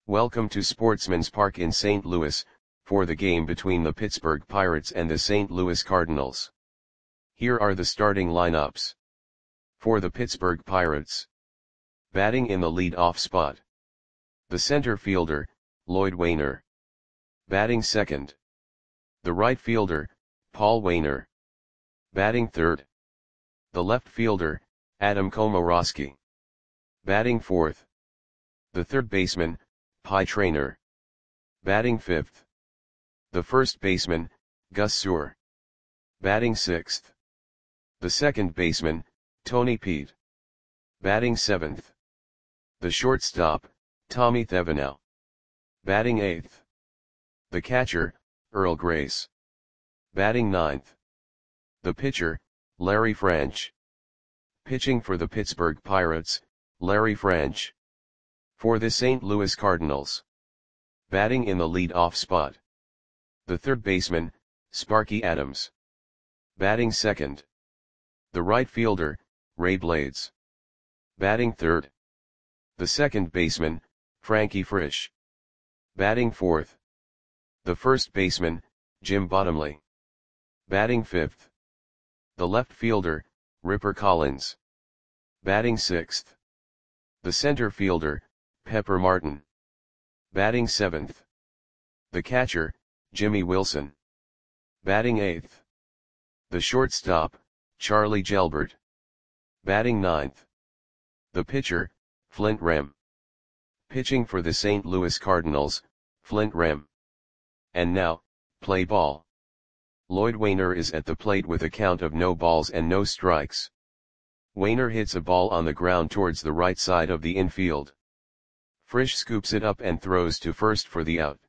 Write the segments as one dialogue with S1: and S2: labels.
S1: Welcome to Sportsman's Park in St. Louis, for the game between the Pittsburgh Pirates and the St. Louis Cardinals. Here are the starting lineups. For the Pittsburgh Pirates. Batting in the lead-off spot. The center fielder, Lloyd Waner. Batting second. The right fielder, Paul Waner. Batting third. The left fielder, Adam Komoroski. Batting fourth. The third baseman, Pie Traynor. Batting fifth. The first baseman, Gus Suhr. Batting sixth. The second baseman, Tony Peete. Batting seventh. The shortstop, Tommy Thevenot. Batting eighth. The catcher, Earl Grace. Batting ninth. The pitcher, Larry French. Pitching for the Pittsburgh Pirates, Larry French. For the St. Louis Cardinals. Batting in the lead-off spot. The third baseman, Sparky Adams. Batting second. The right fielder, Ray Blades. Batting third. The second baseman, Frankie Frisch. Batting fourth. The first baseman, Jim Bottomley. Batting fifth. The left fielder, Ripper Collins. Batting sixth. The center fielder, Pepper Martin. Batting seventh. The catcher, Jimmy Wilson. Batting eighth. The shortstop, Charlie Gelbert. Batting ninth. The pitcher, Flint Rem. Pitching for the St. Louis Cardinals, Flint Rem. And now, play ball. Lloyd Waner is at the plate with a count of no balls and no strikes. Waner hits a ball on the ground towards the right side of the infield. Frisch scoops it up and throws to first for the out.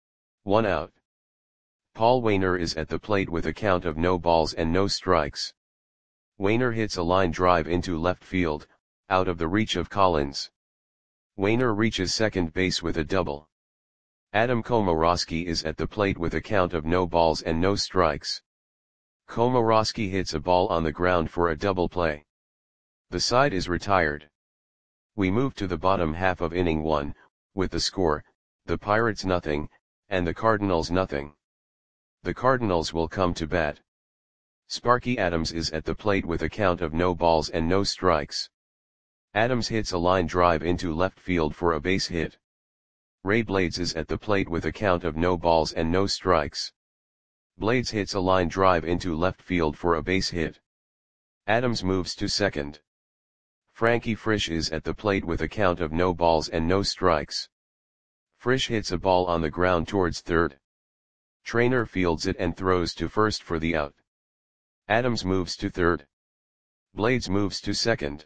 S1: 1 out. Paul Waner is at the plate with a count of no balls and no strikes. Waner hits a line drive into left field, out of the reach of Collins. Waner reaches second base with a double. Adam Komoroski is at the plate with a count of no balls and no strikes. Komoroski hits a ball on the ground for a double play. The side is retired. We move to the bottom half of inning 1, with the score, the Pirates nothing, and the Cardinals nothing. The Cardinals will come to bat. Sparky Adams is at the plate with a count of no balls and no strikes. Adams hits a line drive into left field for a base hit. Ray Blades is at the plate with a count of no balls and no strikes. Blades hits a line drive into left field for a base hit. Adams moves to second. Frankie Frisch is at the plate with a count of no balls and no strikes. Frisch hits a ball on the ground towards third. Traynor fields it and throws to first for the out. Adams moves to third. Blades moves to second.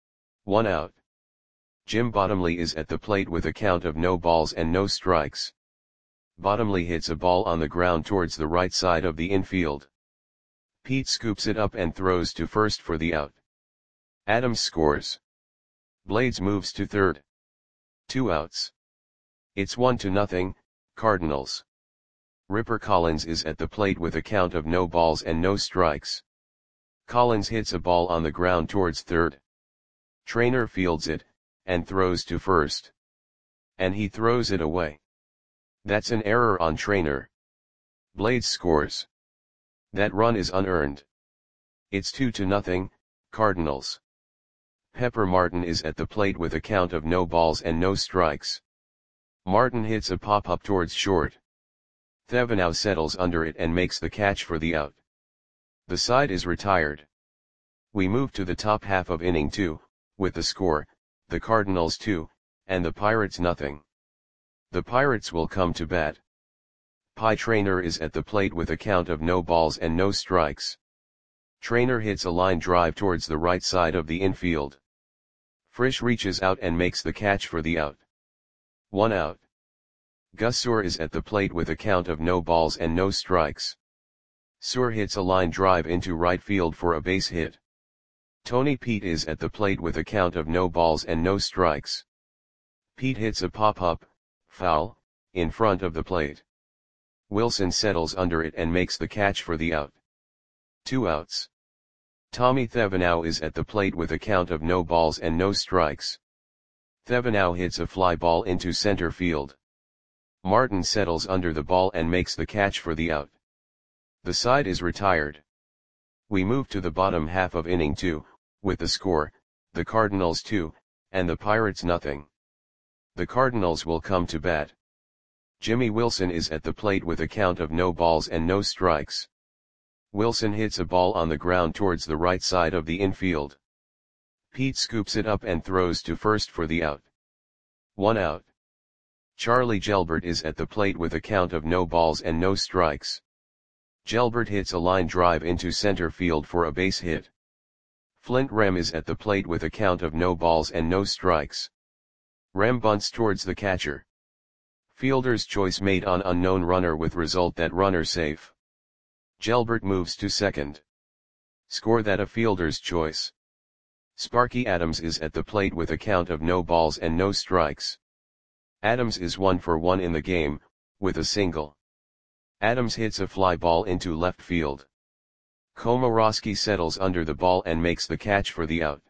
S1: 1 out. Jim Bottomley is at the plate with a count of no balls and no strikes. Bottomley hits a ball on the ground towards the right side of the infield. Peete scoops it up and throws to first for the out. Adams scores. Blades moves to third. 2 outs. It's 1-0, Cardinals. Ripper Collins is at the plate with a count of no balls and no strikes. Collins hits a ball on the ground towards third. Traynor fields it, and throws to first. And he throws it away. That's an error on Traynor. Blades scores. That run is unearned. It's 2-0, Cardinals. Pepper Martin is at the plate with a count of no balls and no strikes. Martin hits a pop-up towards short. Thevenot settles under it and makes the catch for the out. The side is retired. We move to the top half of inning 2, with the score, the Cardinals 2, and the Pirates nothing. The Pirates will come to bat. Pie Traynor is at the plate with a count of no balls and no strikes. Traynor hits a line drive towards the right side of the infield. Frisch reaches out and makes the catch for the out. 1 out. Gus Suhr is at the plate with a count of no balls and no strikes. Suhr hits a line drive into right field for a base hit. Tony Peete is at the plate with a count of no balls and no strikes. Peete hits a pop-up, foul, in front of the plate. Wilson settles under it and makes the catch for the out. 2 outs. Tommy Thevenot is at the plate with a count of no balls and no strikes. Thevenot hits a fly ball into center field. Martin settles under the ball and makes the catch for the out. The side is retired. We move to the bottom half of inning 2, with the score, the Cardinals 2, and the Pirates nothing. The Cardinals will come to bat. Jimmy Wilson is at the plate with a count of no balls and no strikes. Wilson hits a ball on the ground towards the right side of the infield. Pete scoops it up and throws to first for the out. 1 out. Charlie Gelbert is at the plate with a count of no balls and no strikes. Gelbert hits a line drive into center field for a base hit. Flint Rem is at the plate with a count of no balls and no strikes. Rem bunts towards the catcher. Fielder's choice made on unknown runner with result that runner safe. Gelbert moves to second. Score that a fielder's choice. Sparky Adams is at the plate with a count of no balls and no strikes. Adams is 1 for 1 in the game, with a single. Adams hits a fly ball into left field. Komorowski settles under the ball and makes the catch for the out.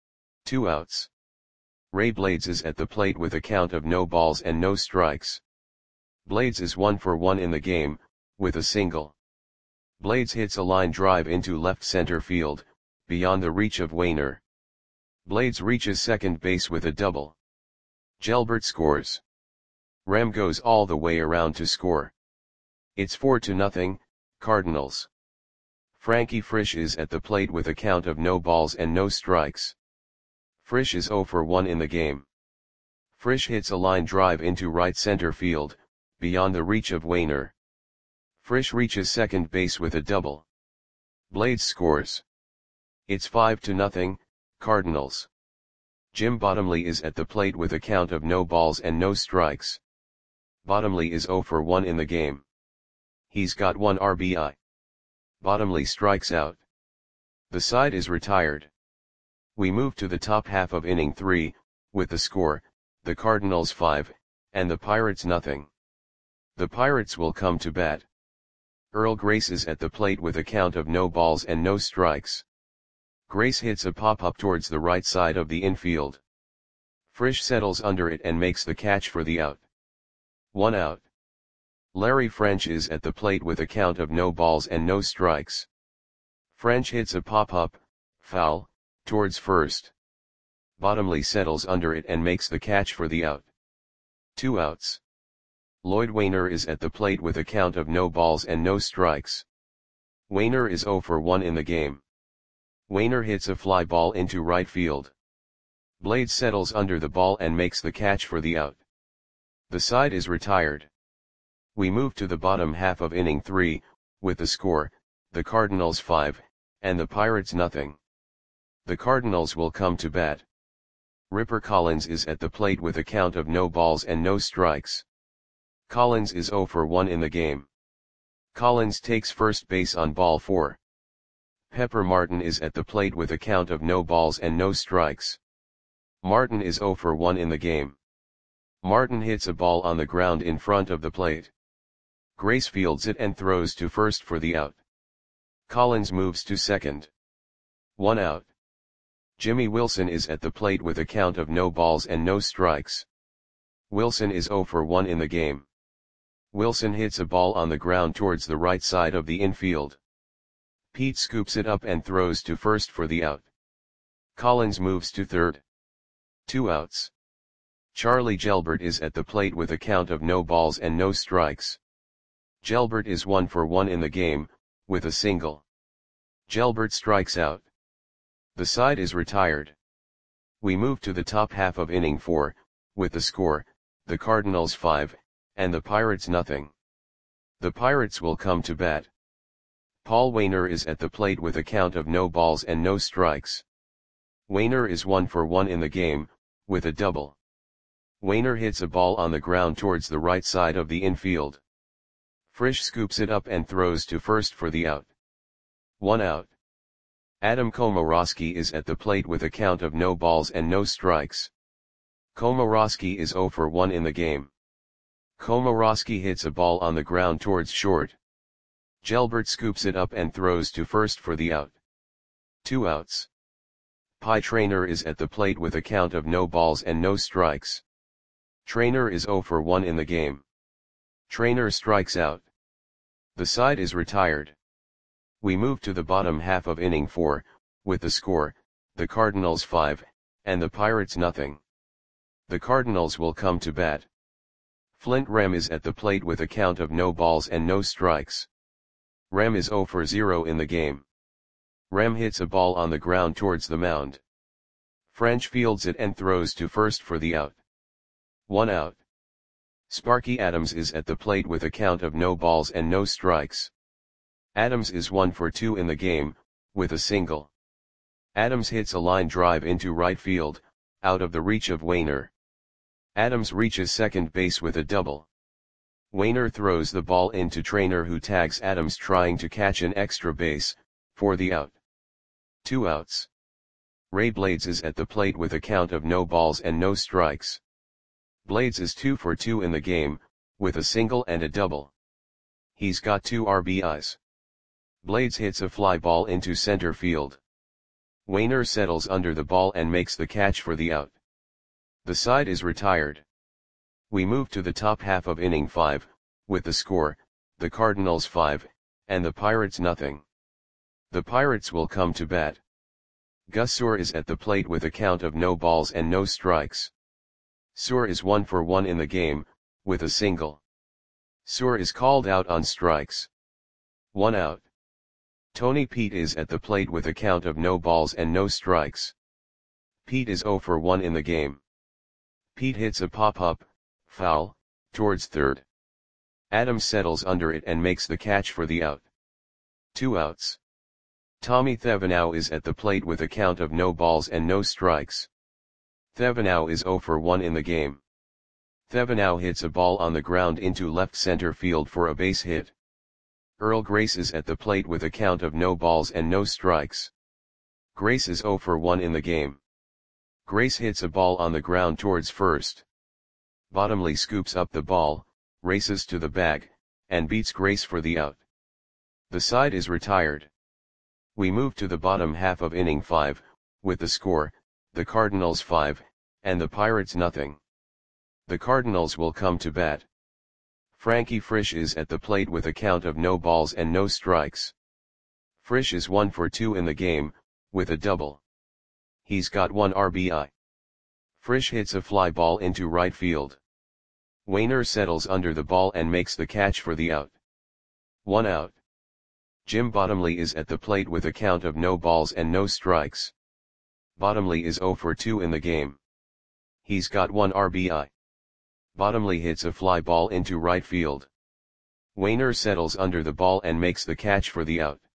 S1: 2 outs. Ray Blades is at the plate with a count of no balls and no strikes. Blades is 1 for 1 in the game, with a single. Blades hits a line drive into left center field, beyond the reach of Wainer. Blades reaches second base with a double. Gelbert scores. Rem goes all the way around to score. It's 4-0, Cardinals. Frankie Frisch is at the plate with a count of no balls and no strikes. Frisch is 0 for 1 in the game. Frisch hits a line drive into right center field, beyond the reach of Wainer. Frisch reaches second base with a double. Blades scores. It's 5-0, Cardinals. Jim Bottomley is at the plate with a count of no balls and no strikes. Bottomley is 0 for 1 in the game. He's got 1 RBI. Bottomley strikes out. The side is retired. We move to the top half of inning 3, with the score, the Cardinals 5, and the Pirates nothing. The Pirates will come to bat. Earl Grace is at the plate with a count of no balls and no strikes. Grace hits a pop-up towards the right side of the infield. Frisch settles under it and makes the catch for the out. 1 out. Larry French is at the plate with a count of no balls and no strikes. French hits a pop-up, foul, towards first. Bottomley settles under it and makes the catch for the out. 2 outs. Lloyd Wainer is at the plate with a count of no balls and no strikes. Wainer is 0 for 1 in the game. Wainer hits a fly ball into right field. Blades settles under the ball and makes the catch for the out. The side is retired. We move to the bottom half of inning 3, with the score, the Cardinals 5, and the Pirates nothing. The Cardinals will come to bat. Ripper Collins is at the plate with a count of no balls and no strikes. Collins is 0 for 1 in the game. Collins takes first base on ball 4. Pepper Martin is at the plate with a count of no balls and no strikes. Martin is 0 for 1 in the game. Martin hits a ball on the ground in front of the plate. Grace fields it and throws to first for the out. Collins moves to second. 1 out. Jimmy Wilson is at the plate with a count of no balls and no strikes. Wilson is 0 for 1 in the game. Wilson hits a ball on the ground towards the right side of the infield. Pete scoops it up and throws to first for the out. Collins moves to third. 2 outs. Charlie Gelbert is at the plate with a count of no balls and no strikes. Gelbert is 1 for 1 in the game, with a single. Gelbert strikes out. The side is retired. We move to the top half of inning 4, with the score, the Cardinals 5, and the Pirates nothing. The Pirates will come to bat. Paul Wainer is at the plate with a count of no balls and no strikes. Wainer is 1 for 1 in the game, with a double. Wainer hits a ball on the ground towards the right side of the infield. Frisch scoops it up and throws to first for the out. 1 out. Adam Komorowski is at the plate with a count of no balls and no strikes. Komorowski is 0 for 1 in the game. Komorowski hits a ball on the ground towards short. Gelbert scoops it up and throws to first for the out. 2 outs. Pie Trainer is at the plate with a count of no balls and no strikes. Trainer is 0 for 1 in the game. Trainer strikes out. The side is retired. We move to the bottom half of inning 4, with the score, the Cardinals 5, and the Pirates nothing. The Cardinals will come to bat. Flint Rem is at the plate with a count of no balls and no strikes. Rem is 0 for 0 in the game. Rem hits a ball on the ground towards the mound. French fields it and throws to first for the out. 1 out. Sparky Adams is at the plate with a count of no balls and no strikes. Adams is 1 for 2 in the game, with a single. Adams hits a line drive into right field, out of the reach of Wainer. Adams reaches second base with a double. Wainer throws the ball into Trainer, who tags Adams trying to catch an extra base, for the out. 2 outs. Ray Blades is at the plate with a count of no balls and no strikes. Blades is 2 for 2 in the game, with a single and a double. He's got 2 RBIs. Blades hits a fly ball into center field. Wainer settles under the ball and makes the catch for the out. The side is retired. We move to the top half of inning 5, with the score, the Cardinals 5, and the Pirates nothing. The Pirates will come to bat. Gus Suhr is at the plate with a count of no balls and no strikes. Suhr is 1 for 1 in the game, with a single. Suhr is called out on strikes. 1 out. Tony Pete is at the plate with a count of no balls and no strikes. Pete is 0 for 1 in the game. Pete hits a pop-up, foul, towards third. Adams settles under it and makes the catch for the out. 2 outs. Tommy Thevenot is at the plate with a count of no balls and no strikes. Thevenot is 0 for 1 in the game. Thevenot hits a ball on the ground into left center field for a base hit. Earl Grace is at the plate with a count of no balls and no strikes. Grace is 0 for 1 in the game. Grace hits a ball on the ground towards first. Bottomley scoops up the ball, races to the bag, and beats Grace for the out. The side is retired. We move to the bottom half of inning 5, with the score, the Cardinals 5, and the Pirates nothing. The Cardinals will come to bat. Frankie Frisch is at the plate with a count of no balls and no strikes. Frisch is 1 for 2 in the game, with a double. He's got 1 RBI. Frisch hits a fly ball into right field. Wainer settles under the ball and makes the catch for the out. 1 out. Jim Bottomley is at the plate with a count of no balls and no strikes. Bottomley is 0 for 2 in the game. He's got 1 RBI. Bottomley hits a fly ball into right field. Wainer settles under the ball and makes the catch for the out.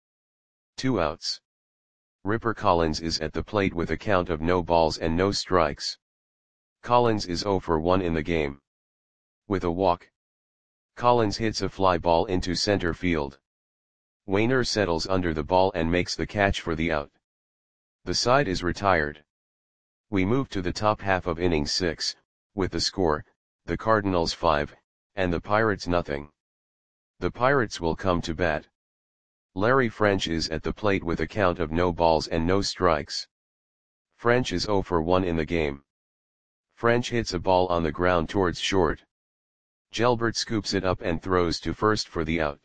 S1: 2 outs. Ripper Collins is at the plate with a count of no balls and no strikes. Collins is 0 for 1 in the game. With a walk. Collins hits a fly ball into center field. Wainer settles under the ball and makes the catch for the out. The side is retired. We move to the top half of inning 6, with the score, the Cardinals 5, and the Pirates nothing. The Pirates will come to bat. Larry French is at the plate with a count of no balls and no strikes. French is 0 for 1 in the game. French hits a ball on the ground towards short. Gelbert scoops it up and throws to first for the out.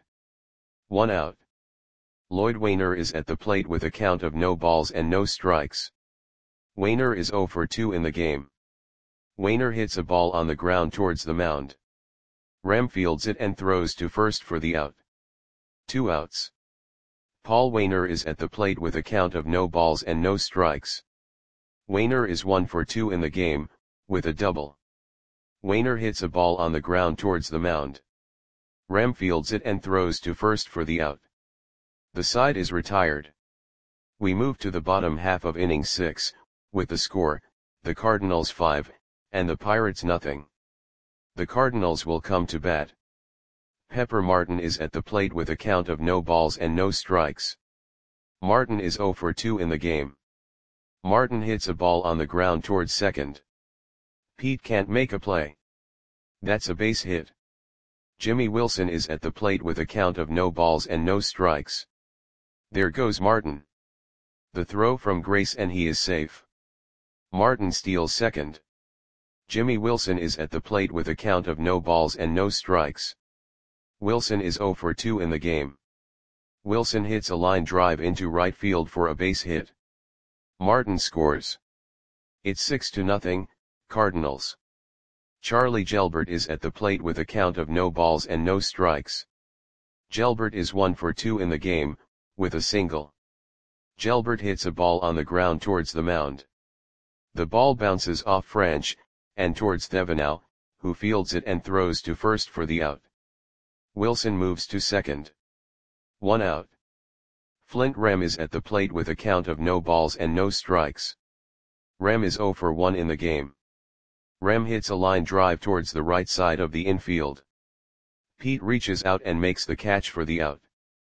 S1: 1 out. Lloyd Wainer is at the plate with a count of no balls and no strikes. Wainer is 0 for 2 in the game. Wainer hits a ball on the ground towards the mound. Rem fields it and throws to first for the out. 2 outs. Paul Wainer is at the plate with a count of no balls and no strikes. Wainer is 1 for 2 in the game, with a double. Wainer hits a ball on the ground towards the mound. Rem fields it and throws to first for the out. The side is retired. We move to the bottom half of inning 6, with the score, the Cardinals 5, and the Pirates nothing. The Cardinals will come to bat. Pepper Martin is at the plate with a count of no balls and no strikes. Martin is 0 for 2 in the game. Martin hits a ball on the ground towards second. Pete can't make a play. That's a base hit. Jimmy Wilson is at the plate with a count of no balls and no strikes. There goes Martin. The throw from Grace and he is safe. Martin steals second. Jimmy Wilson is at the plate with a count of no balls and no strikes. Wilson is 0 for 2 in the game. Wilson hits a line drive into right field for a base hit. Martin scores. It's 6-0, Cardinals. Charlie Gelbert is at the plate with a count of no balls and no strikes. Gelbert is 1 for 2 in the game, with a single. Gelbert hits a ball on the ground towards the mound. The ball bounces off French, and towards Thevenot, who fields it and throws to first for the out. Wilson moves to second. 1 out. Flint Rem is at the plate with a count of no balls and no strikes. Rem is 0 for 1 in the game. Rem hits a line drive towards the right side of the infield. Pete reaches out and makes the catch for the out.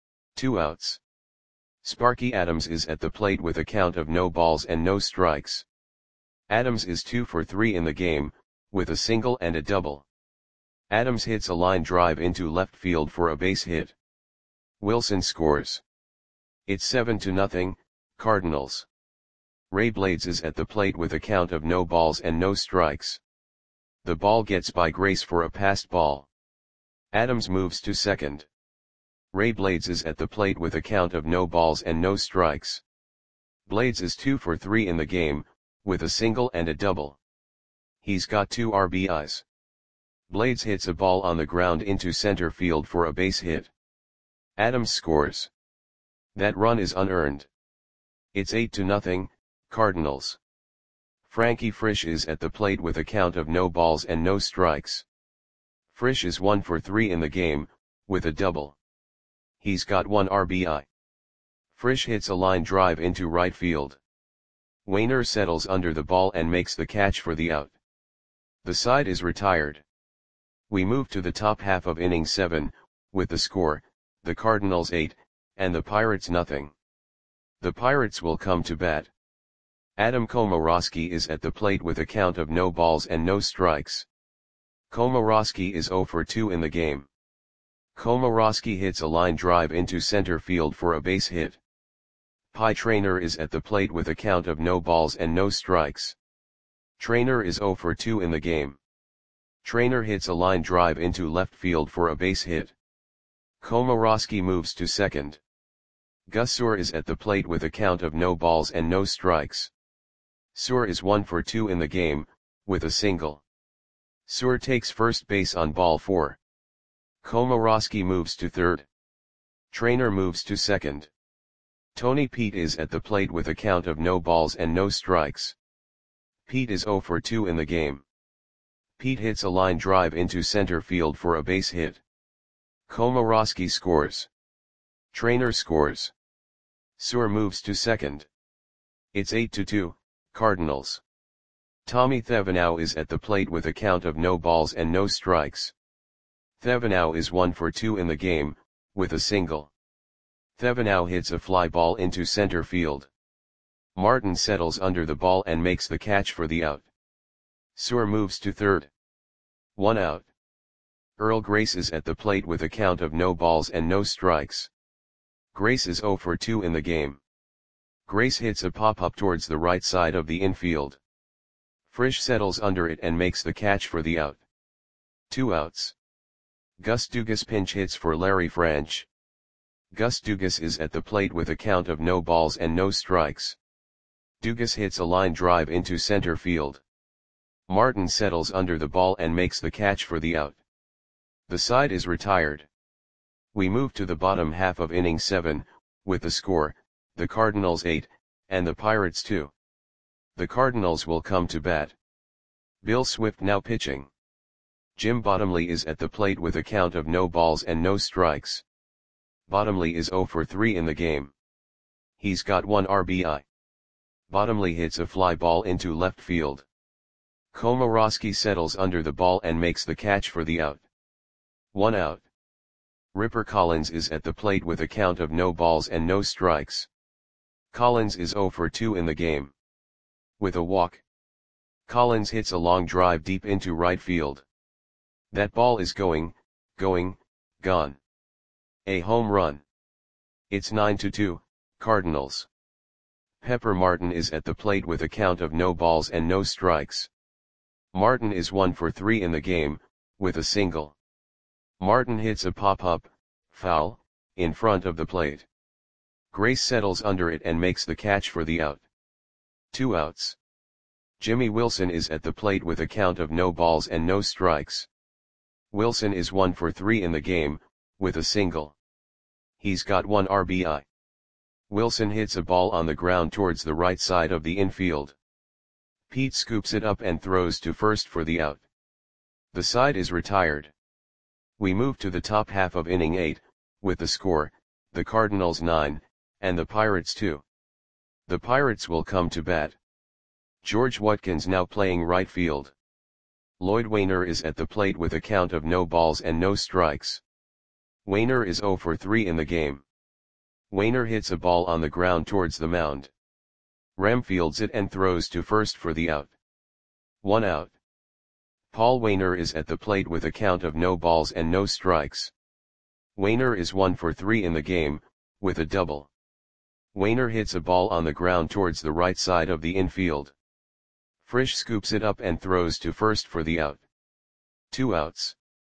S1: 2 outs. Sparky Adams is at the plate with a count of no balls and no strikes. Adams is 2 for 3 in the game, with a single and a double. Adams hits a line drive into left field for a base hit. Wilson scores. It's 7-0, Cardinals. Ray Blades is at the plate with a count of no balls and no strikes. The ball gets by Grace for a passed ball. Adams moves to second. Ray Blades is at the plate with a count of no balls and no strikes. Blades is 2 for 3 in the game, with a single and a double. He's got 2 RBIs. Blades hits a ball on the ground into center field for a base hit. Adams scores. That run is unearned. It's 8-0, Cardinals. Frankie Frisch is at the plate with a count of no balls and no strikes. Frisch is 1 for 3 in the game, with a double. He's got 1 RBI. Frisch hits a line drive into right field. Wainer settles under the ball and makes the catch for the out. The side is retired. We move to the top half of inning 7, with the score, the Cardinals 8, and the Pirates nothing. The Pirates will come to bat. Adam Komorowski is at the plate with a count of no balls and no strikes. Komorowski is 0 for 2 in the game. Komorowski hits a line drive into center field for a base hit. Pie Traynor is at the plate with a count of no balls and no strikes. Traynor is 0 for 2 in the game. Traynor hits a line drive into left field for a base hit. Komorowski moves to second. Gus Suhr is at the plate with a count of no balls and no strikes. Suhr is 1 for 2 in the game, with a single. Suhr takes first base on ball 4. Komorowski moves to third. Traynor moves to second. Tony Pete is at the plate with a count of no balls and no strikes. Pete is 0 for 2 in the game. Pete hits a line drive into center field for a base hit. Komorowski scores. Traynor scores. Suhr moves to second. It's 8-2, Cardinals. Tommy Thevenot is at the plate with a count of no balls and no strikes. Thevenot is 1 for 2 in the game, with a single. Thevenot hits a fly ball into center field. Martin settles under the ball and makes the catch for the out. Suhr moves to third. 1 out. Earl Grace is at the plate with a count of no balls and no strikes. Grace is 0 for 2 in the game. Grace hits a pop-up towards the right side of the infield. Frisch settles under it and makes the catch for the out. 2 outs. Gus Dugas pinch hits for Larry French. Gus Dugas is at the plate with a count of no balls and no strikes. Dugas hits a line drive into center field. Martin settles under the ball and makes the catch for the out. The side is retired. We move to the bottom half of inning 7, with the score, the Cardinals 8, and the Pirates 2. The Cardinals will come to bat. Bill Swift now pitching. Jim Bottomley is at the plate with a count of no balls and no strikes. Bottomley is 0 for 3 in the game. He's got 1 RBI. Bottomley hits a fly ball into left field. Komorowski settles under the ball and makes the catch for the out. 1 out. Ripper Collins is at the plate with a count of no balls and no strikes. Collins is 0 for 2 in the game. With a walk. Collins hits a long drive deep into right field. That ball is going, gone. A home run. It's 9-2, Cardinals. Pepper Martin is at the plate with a count of no balls and no strikes. Martin is 1 for 3 in the game, with a single. Martin hits a pop-up, foul, in front of the plate. Grace settles under it and makes the catch for the out. 2 outs. Jimmy Wilson is at the plate with a count of no balls and no strikes. Wilson is 1 for 3 in the game, with a single. He's got 1 RBI. Wilson hits a ball on the ground towards the right side of the infield. Pete scoops it up and throws to first for the out. The side is retired. We move to the top half of inning 8, with the score, the Cardinals 9, and the Pirates 2. The Pirates will come to bat. George Watkins now playing right field. Lloyd Wainer is at the plate with a count of no balls and no strikes. Wainer is 0 for 3 in the game. Wainer hits a ball on the ground towards the mound. Rem fields it and throws to first for the out. 1 out. Paul Wainer is at the plate with a count of no balls and no strikes. Wainer is 1 for 3 in the game, with a double. Wainer hits a ball on the ground towards the right side of the infield. Frisch scoops it up and throws to first for the out. 2 outs.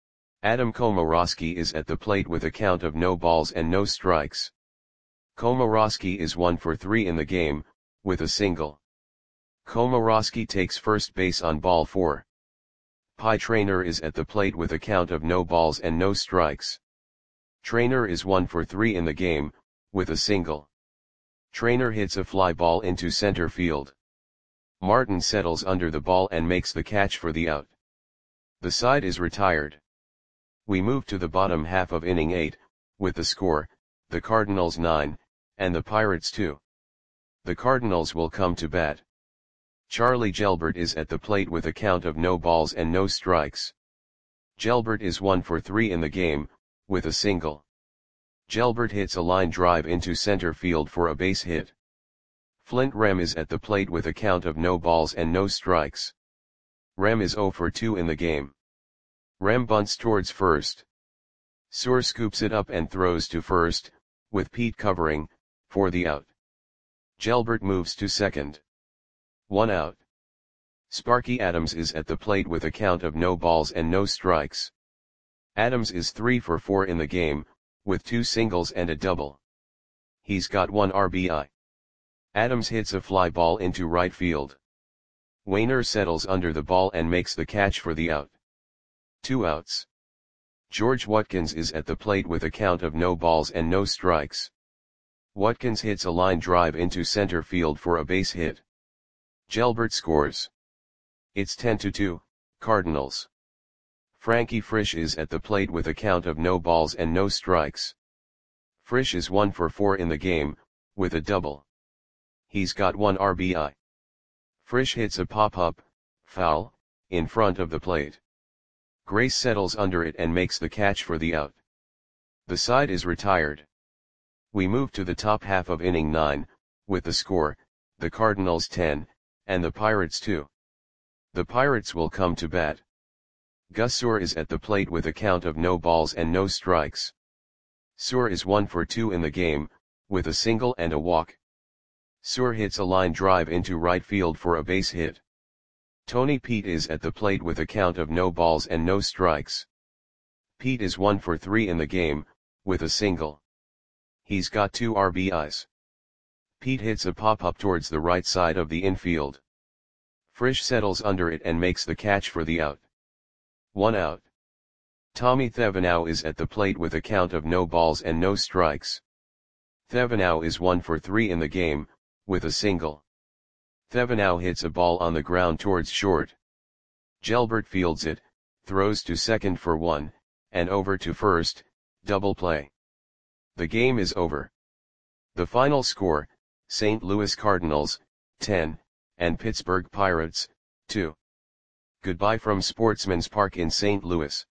S1: Adam Komorowski is at the plate with a count of no balls and no strikes. Komorowski is 1 for 3 in the game, with a single. Komorowski takes first base on ball 4. Pie Traynor is at the plate with a count of no balls and no strikes. Traynor is 1 for 3 in the game, with a single. Traynor hits a fly ball into center field. Martin settles under the ball and makes the catch for the out. The side is retired. We move to the bottom half of inning 8, with the score, the Cardinals 9, and the Pirates 2. The Cardinals will come to bat. Charlie Gelbert is at the plate with a count of no balls and no strikes. Gelbert is 1 for 3 in the game, with a single. Gelbert hits a line drive into center field for a base hit. Flint Rem is at the plate with a count of no balls and no strikes. Rem is 0 for 2 in the game. Rem bunts towards first. Suhr scoops it up and throws to first, with Pete covering, for the out. Gelbert moves to second. 1 out. Sparky Adams is at the plate with a count of no balls and no strikes. Adams is 3 for 4 in the game, with 2 singles and a double. He's got 1 RBI. Adams hits a fly ball into right field. Wainer settles under the ball and makes the catch for the out. 2 outs. George Watkins is at the plate with a count of no balls and no strikes. Watkins hits a line drive into center field for a base hit. Gelbert scores. It's 10-2, Cardinals. Frankie Frisch is at the plate with a count of no balls and no strikes. Frisch is 1 for 4 in the game, with a double. He's got 1 RBI. Frisch hits a pop-up, foul, in front of the plate. Grace settles under it and makes the catch for the out. The side is retired. We move to the top half of inning 9, with the score, the Cardinals 10, and the Pirates 2. The Pirates will come to bat. Gus Suhr is at the plate with a count of no balls and no strikes. Suhr is 1 for 2 in the game, with a single and a walk. Suhr hits a line drive into right field for a base hit. Tony Pete is at the plate with a count of no balls and no strikes. Pete is 1 for 3 in the game, with a single. He's got 2 RBIs. Pete hits a pop-up towards the right side of the infield. Frisch settles under it and makes the catch for the out. 1 out. Tommy Thevenot is at the plate with a count of no balls and no strikes. Thevenot is 1 for 3 in the game, with a single. Thevenot hits a ball on the ground towards short. Gelbert fields it, throws to second for 1, and over to first, double play. The game is over. The final score, St. Louis Cardinals, 10, and Pittsburgh Pirates, 2. Goodbye from Sportsman's Park in St. Louis.